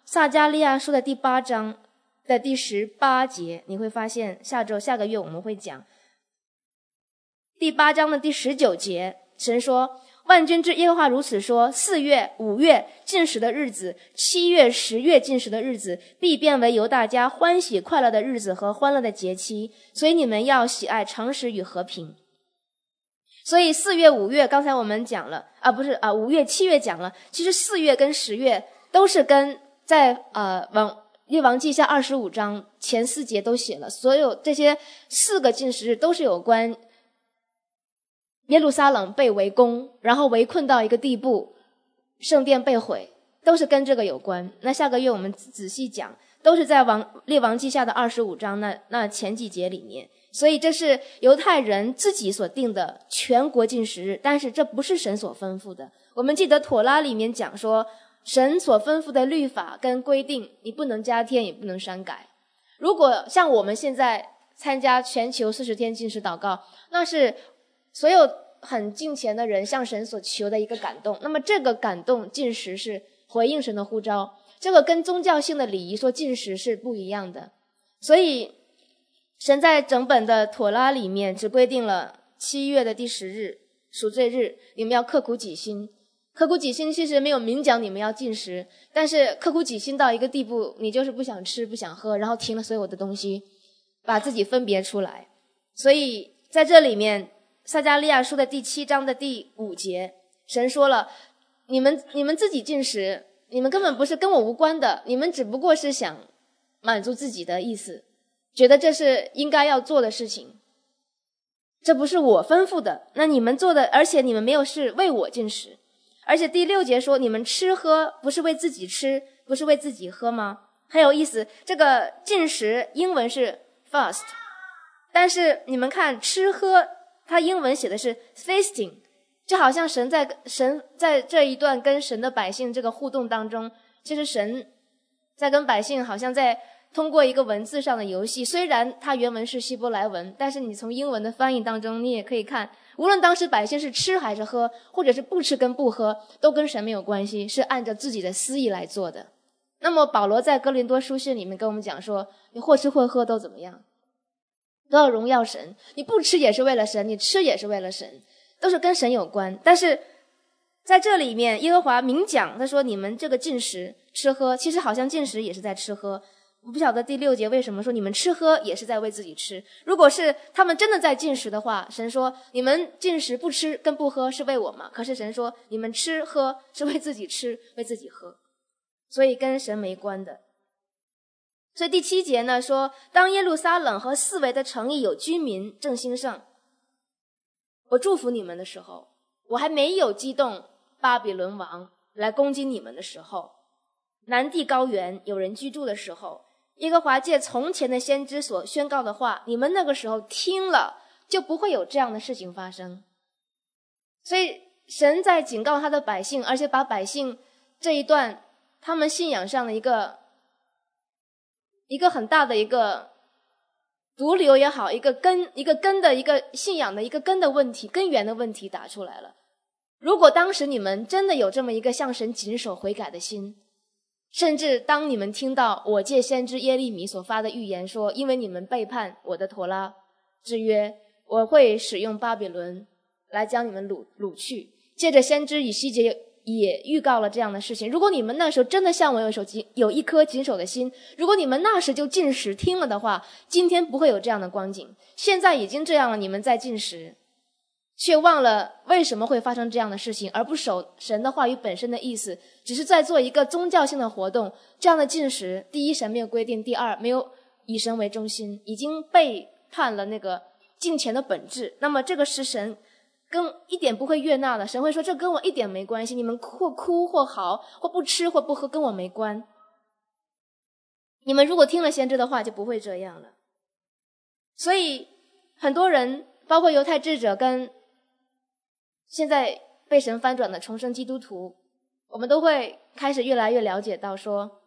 撒迦利亚书的第八章的第十八节，你会发现下周下个月我们会讲第八章的第十九节，神说万军之耶和华如此说，四月五月禁食的日子，七月十月禁食的日子，必变为犹大家欢喜快乐的日子和欢乐的节期，所以你们要喜爱诚实与和平。所以四月五月刚才我们讲了啊，不是啊，五月七月讲了，其实四月跟十月都是跟在呃王列王记下二十五章前四节都写了，所有这些四个禁食日都是有关耶路撒冷被围攻，然后围困到一个地步，圣殿被毁，都是跟这个有关。那下个月我们仔细讲，都是在王列王记下的二十五章那那前几节里面。所以这是犹太人自己所定的全国禁食日，但是这不是神所吩咐的。我们记得妥拉里面讲说，神所吩咐的律法跟规定，你不能加添也不能删改。如果像我们现在参加全球四十天禁食祷告，那是所有很敬虔的人向神所求的一个感动，那么这个感动禁食是回应神的呼召，这个跟宗教性的礼仪说禁食是不一样的。所以神在整本的妥拉里面只规定了七月的第十日赎罪日，你们要刻苦己心。刻苦己心其实没有明讲你们要禁食，但是刻苦己心到一个地步，你就是不想吃不想喝，然后停了所有的东西，把自己分别出来。所以在这里面撒迦利亚书的第七章的第五节，神说了，你们你们自己禁食，你们根本不是跟我无关的，你们只不过是想满足自己的意思，觉得这是应该要做的事情，这不是我吩咐的，那你们做的，而且你们没有是为我禁食。而且第六节说，你们吃喝不是为自己吃，不是为自己喝吗？很有意思，这个禁食英文是 fast， 但是你们看吃喝，它英文写的是 feasting， 就好像神在神在这一段跟神的百姓这个互动当中，其实神在跟百姓好像在通过一个文字上的游戏，虽然它原文是希伯来文，但是你从英文的翻译当中你也可以看，无论当时百姓是吃还是喝，或者是不吃跟不喝，都跟神没有关系，是按照自己的私意来做的。那么保罗在哥林多书信里面跟我们讲说，你或吃或喝都怎么样，都要荣耀神，你不吃也是为了神，你吃也是为了神，都是跟神有关。但是在这里面耶和华明讲，他说你们这个禁食吃喝，其实好像禁食也是在吃喝。我不晓得第六节为什么说你们吃喝也是在为自己吃，如果是他们真的在禁食的话，神说你们禁食不吃跟不喝是为我嘛，可是神说你们吃喝是为自己吃为自己喝，所以跟神没关的。所以第七节呢说，当耶路撒冷和四围的城邑有居民正兴盛，我祝福你们的时候，我还没有激动巴比伦王来攻击你们的时候，南地高原有人居住的时候，耶和华借从前的先知所宣告的话，你们那个时候听了，就不会有这样的事情发生。所以神在警告他的百姓，而且把百姓这一段他们信仰上的一个一个很大的一个毒瘤也好，一个根一个根的一个信仰的一个根的问题，根源的问题打出来了。如果当时你们真的有这么一个向神谨守悔改的心，甚至当你们听到我借先知耶利米所发的预言说，因为你们背叛我的妥拉之约，我会使用巴比伦来将你们掳掳去，借着先知以西结也预告了这样的事情。如果你们那时候真的像我有一手有一颗谨守的心，如果你们那时就禁食听了的话，今天不会有这样的光景。现在已经这样了，你们在禁食，却忘了为什么会发生这样的事情，而不守神的话语本身的意思，只是在做一个宗教性的活动。这样的禁食，第一神没有规定，第二没有以神为中心，已经背叛了那个敬虔的本质。那么这个是神跟一点不会悦纳的，神会说这跟我一点没关系，你们或哭或嚎或不吃或不喝跟我没关。你们如果听了先知的话就不会这样了。所以很多人包括犹太智者跟现在被神翻转的重生基督徒，我们都会开始越来越了解到说，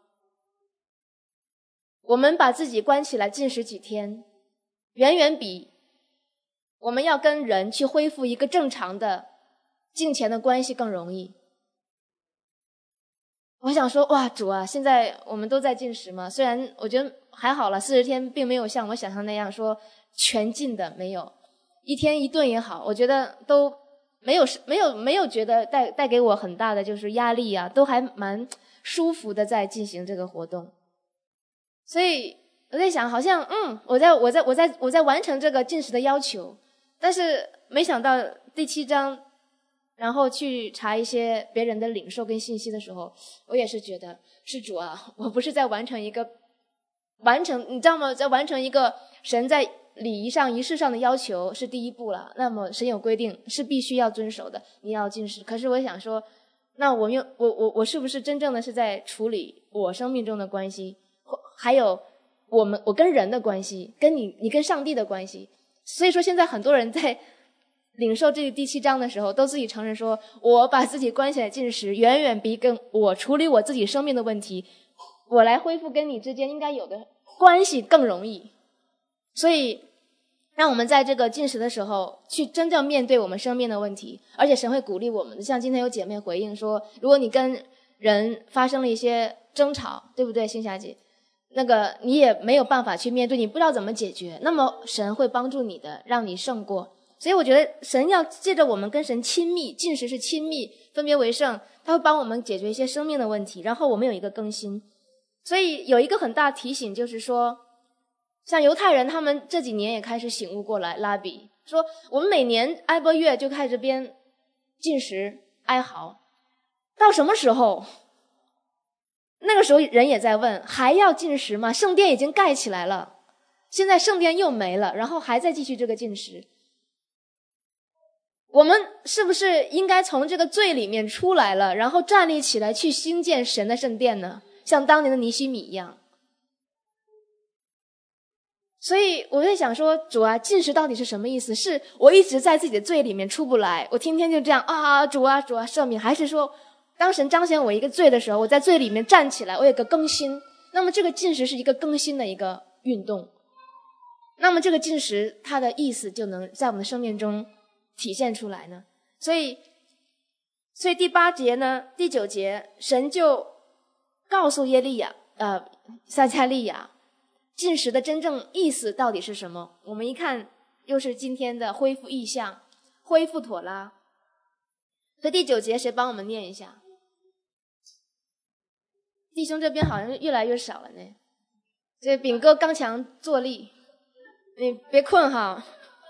我们把自己关起来禁食几天，远远比我们要跟人去恢复一个正常的敬虔的关系更容易。 我想说，哇，主啊，现在我们都在禁食嘛，虽然我觉得还好了，四十天并没有像我想象那样说全禁的，没有，一天一顿也好，我觉得都没有没有没有觉得带带给我很大的就是压力啊，都还蛮舒服的在进行这个活动。所以我在想，好像嗯，我在我在我在我在完成这个禁食的要求，但是没想到第七章。然后去查一些别人的领受跟信息的时候，我也是觉得是主啊，我不是在完成一个完成，你知道吗？在完成一个神在礼仪上、仪式上的要求是第一步了。那么神有规定是必须要遵守的，你要禁食。可是我想说，那我用我我我是不是真正的是在处理我生命中的关系，还有我们我跟人的关系，跟你你跟上帝的关系？所以说现在很多人在领受这第七章的时候，都自己承认说，我把自己关起来禁食，远远比跟我处理我自己生命的问题，我来恢复跟你之间应该有的关系更容易。所以，让我们在这个禁食的时候，去真正面对我们生命的问题，而且神会鼓励我们。像今天有姐妹回应说，如果你跟人发生了一些争吵，对不对，星霞姐？那个你也没有办法去面对，你不知道怎么解决，那么神会帮助你的，让你胜过。所以我觉得神要借着我们跟神亲密，禁食是亲密，分别为圣，他会帮我们解决一些生命的问题，然后我们有一个更新。所以有一个很大提醒，就是说像犹太人他们这几年也开始醒悟过来，拉比说我们每年埃波月就开始编禁食哀嚎，到什么时候？那个时候人也在问，还要禁食吗？圣殿已经盖起来了，现在圣殿又没了，然后还在继续这个禁食。我们是不是应该从这个罪里面出来了，然后站立起来去兴建神的圣殿呢？像当年的尼希米一样。所以我在想说，主啊，禁食到底是什么意思？是我一直在自己的罪里面出不来，我天天就这样啊，主啊，主啊，赦免，还是说当神彰显我一个罪的时候，我在罪里面站起来，我有个更新？那么这个禁食是一个更新的一个运动，那么这个禁食它的意思就能在我们的生命中体现出来呢。所以所以第八节呢，第九节神就告诉耶利亚呃撒迦利亚禁食的真正意思到底是什么。我们一看又是今天的恢复意象，恢复妥拉。所以第九节谁帮我们念一下？弟兄这边好像越来越少了呢，这炳哥刚强坐立，你别困哈。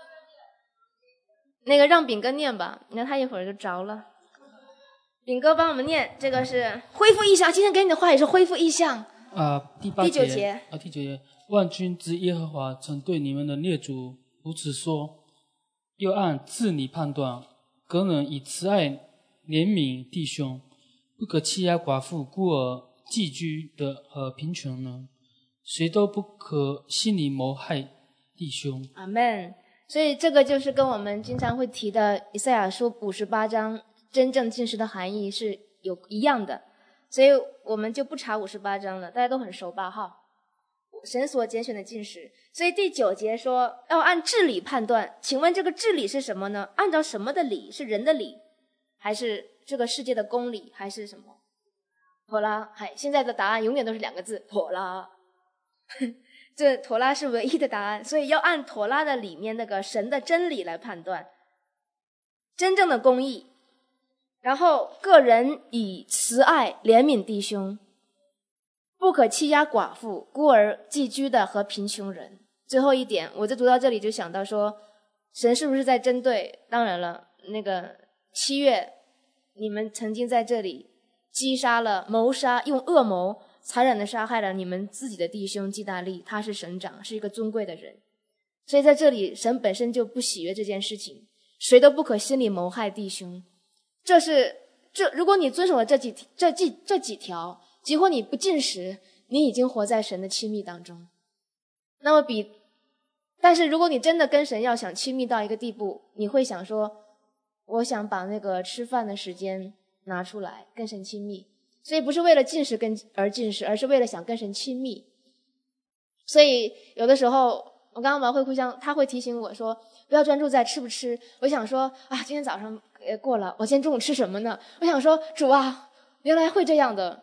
那个让炳哥念吧，你看他一会儿就着了。炳哥帮我们念，这个是恢复意象，今天给你的话也是恢复意象。 啊、呃，第八节，第九节啊，第九节，万军之耶和华曾对你们的列祖如此说：又按治理判断，个人以慈爱怜悯弟兄，不可欺压寡妇、孤儿、寄居的和贫穷人，谁都不可心里谋害弟兄。 阿们。所以这个就是跟我们经常会提的以赛亚书五十八章真正禁食的含义是有一样的，所以我们就不查五十八章了，大家都很熟吧哈。神所拣选的禁食，所以第九节说要按治理判断，请问这个治理是什么呢？按照什么的理？是人的理，还是这个世界的公理，还是什么？妥拉。嗨，现在的答案永远都是两个字，妥拉。这妥拉是唯一的答案，所以要按妥拉的里面那个神的真理来判断真正的公义。然后个人以慈爱怜悯弟兄，不可欺压寡妇、孤儿、寄居的和贫穷人。最后一点，我就读到这里就想到说，神是不是在针对，当然了，那个七月你们曾经在这里击杀了、谋杀，用恶谋残忍的杀害了你们自己的弟兄基大利，他是省长，是一个尊贵的人。所以在这里神本身就不喜悦这件事情，谁都不可心里谋害弟兄。这是这如果你遵守了这几这几这几条，几乎你不进食，你已经活在神的亲密当中。那么比但是如果你真的跟神要想亲密到一个地步，你会想说，我想把那个吃饭的时间拿出来跟神亲密。所以不是为了进食跟而进食，而是为了想跟神亲密。所以有的时候我刚刚玩会互相，他会提醒我说不要专注在吃不吃。我想说啊，今天早上呃过了，我今天中午吃什么呢？我想说主啊，原来会这样的。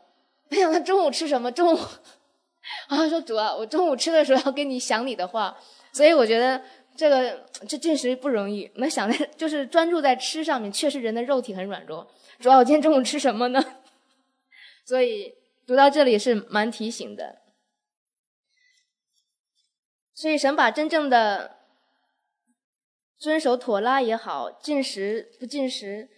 没想到中午吃什么？中午啊，说主啊，我中午吃的时候要跟你想你的话，所以我觉得这个这进食不容易。能想在就是专注在吃上面，确实人的肉体很软弱。主啊，我今天中午吃什么呢？所以读到这里是蛮提醒的。所以神把真正的遵守妥拉也好，进食不进食，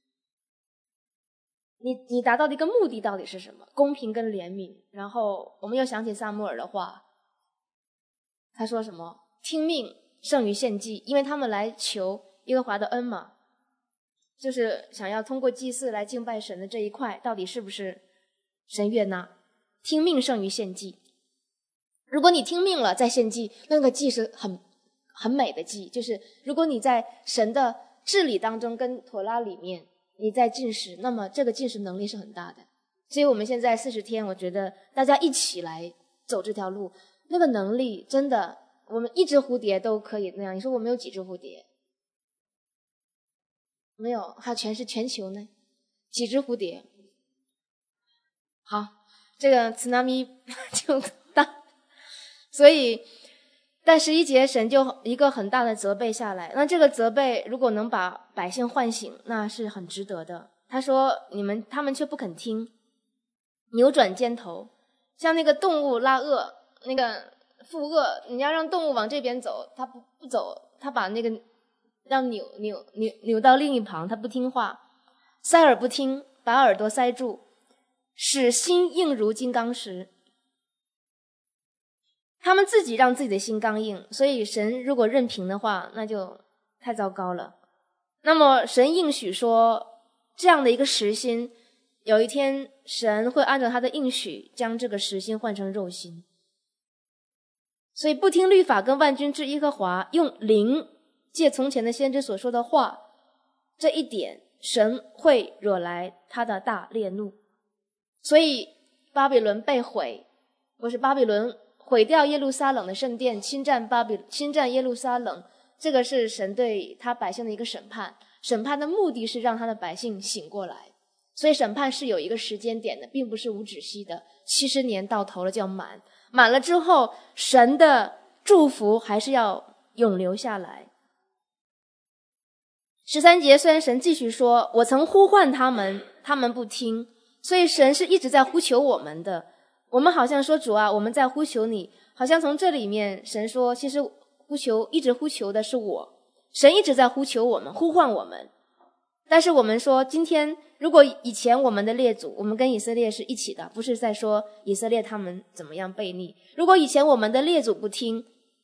你你达到的一个目的到底是什么？公平跟怜悯。然后我们又想起撒母耳的话，他说什么？听命胜于献祭，因为他们来求耶和华的恩嘛，就是想要通过祭祀来敬拜神的这一块，到底是不是神悦纳？听命胜于献祭。如果你听命了再献祭，那个祭是很很美的祭，就是如果你在神的治理当中跟妥拉里面你在进食，那么这个进食能力是很大的。所以我们现在四十天，我觉得大家一起来走这条路，那个能力真的，我们一只蝴蝶都可以那样。你说我们有几只蝴蝶？没有，还有全是全球呢，几只蝴蝶？好，这个 tsunami 就大，所以但十一节神就一个很大的责备下来，那这个责备如果能把百姓唤醒，那是很值得的。他说你们他们却不肯听，扭转肩头，像那个动物拉恶，那个负恶，你要让动物往这边走，他不不走，他把那个让扭扭扭扭到另一旁，他不听话，塞耳不听，把耳朵塞住，使心硬如金刚石。他们自己让自己的心刚硬，所以神如果任凭的话，那就太糟糕了。那么神应许说，这样的一个实心，有一天神会按照他的应许将这个实心换成肉心。所以不听律法跟万军之耶和华用灵借从前的先知所说的话，这一点神会惹来他的大烈怒。所以巴比伦被毁，或是巴比伦毁掉耶路撒冷的圣殿，侵占巴比侵占耶路撒冷，这个是神对他百姓的一个审判。审判的目的是让他的百姓醒过来，所以审判是有一个时间点的，并不是无止息的。七十年到头了就要满，满了之后，神的祝福还是要永留下来。十三节虽然神继续说，我曾呼唤他们，他们不听，所以神是一直在呼求我们的。我们好像说主啊，我们在呼求你，好像从这里面神说其实呼求一直呼求的是我，神一直在呼求我们，呼唤我们。但是我们说今天如果以前我们的列祖，我们跟以色列是一起的，不是在说以色列他们怎么样悖逆，如果以前我们的列祖不听，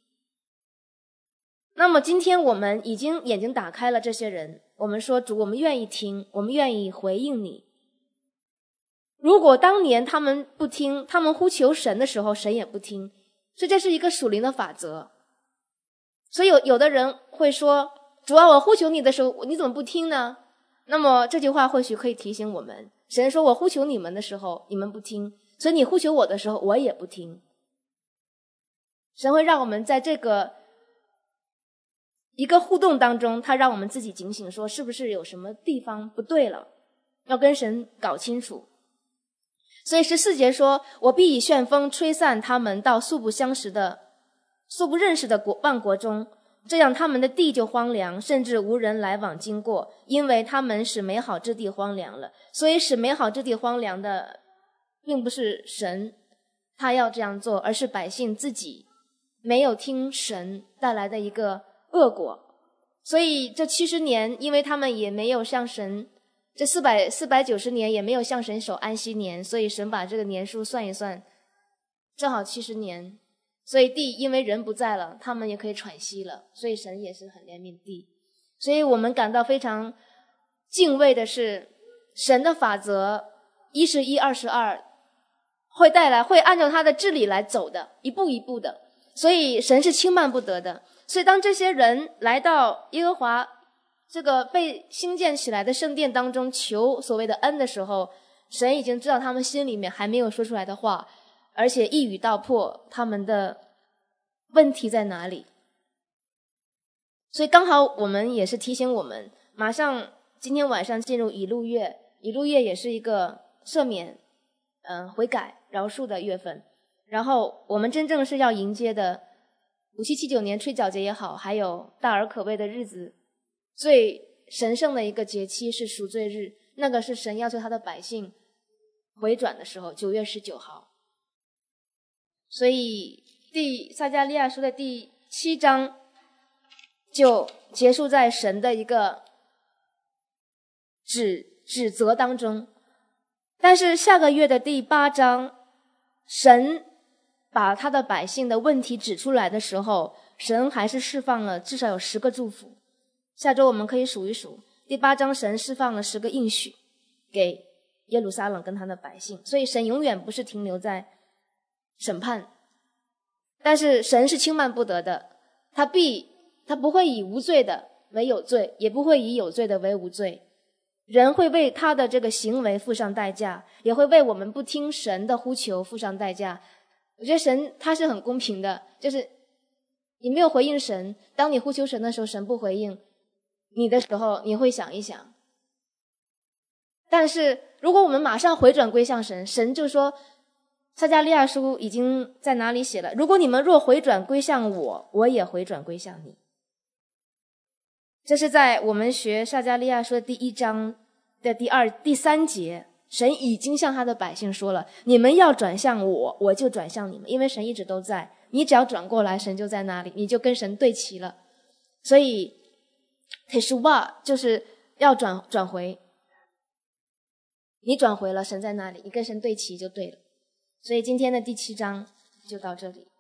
那么今天我们已经眼睛打开了，这些人我们说主，我们愿意听，我们愿意回应你。如果当年他们不听，他们呼求神的时候神也不听，所以这是一个属灵的法则。所以有有的人会说，主啊，我呼求你的时候你怎么不听呢？那么这句话或许可以提醒我们，神说我呼求你们的时候你们不听，所以你呼求我的时候我也不听。神会让我们在这个一个互动当中，他让我们自己警醒，说是不是有什么地方不对了，要跟神搞清楚。所以十四节说，我必以旋风吹散他们到素不相识的素不认识的国万国中，这样他们的地就荒凉，甚至无人来往经过，因为他们使美好之地荒凉了。所以使美好之地荒凉的并不是神他要这样做，而是百姓自己没有听神带来的一个恶果。所以这七十年，因为他们也没有向神，这四百四百九十年也没有向神守安息年，所以神把这个年数算一算，正好七十年。所以地因为人不在了，他们也可以喘息了，所以神也是很怜悯地。所以我们感到非常敬畏的是，神的法则一是一，二是二，会带来会按照他的治理来走的，一步一步的。所以神是轻慢不得的。所以当这些人来到耶和华这个被兴建起来的圣殿当中求所谓的恩的时候，神已经知道他们心里面还没有说出来的话，而且一语道破他们的问题在哪里。所以刚好我们也是提醒我们，马上今天晚上进入以路月，以路月也是一个赦免嗯、呃、悔改饶恕的月份。然后我们真正是要迎接的五七七九年吹角节也好，还有大而可畏的日子，最神圣的一个节期是赎罪日，那个是神要求他的百姓回转的时候，九月十九号。所以第撒迦利亚书的第七章就结束在神的一个指指责当中。但是下个月的第八章，神把他的百姓的问题指出来的时候，神还是释放了至少有十个祝福。下周我们可以数一数，第八章神释放了十个应许给耶路撒冷跟他的百姓。所以神永远不是停留在审判，但是神是轻慢不得的，他必他不会以无罪的为有罪，也不会以有罪的为无罪。人会为他的这个行为付上代价，也会为我们不听神的呼求付上代价。我觉得神他是很公平的，就是你没有回应神，当你呼求神的时候，神不回应你的时候，你会想一想。但是如果我们马上回转归向神，神就说，撒迦利亚书已经在哪里写了，如果你们若回转归向我，我也回转归向你。这是在我们学撒迦利亚书的第一章的第二、第三节，神已经向他的百姓说了，你们要转向我，我就转向你们，因为神一直都在，你只要转过来，神就在那里，你就跟神对齐了。所以 Teshuvah 就是要转转回，你转回了，神在那里，你跟神对齐就对了。所以今天的第七章就到这里。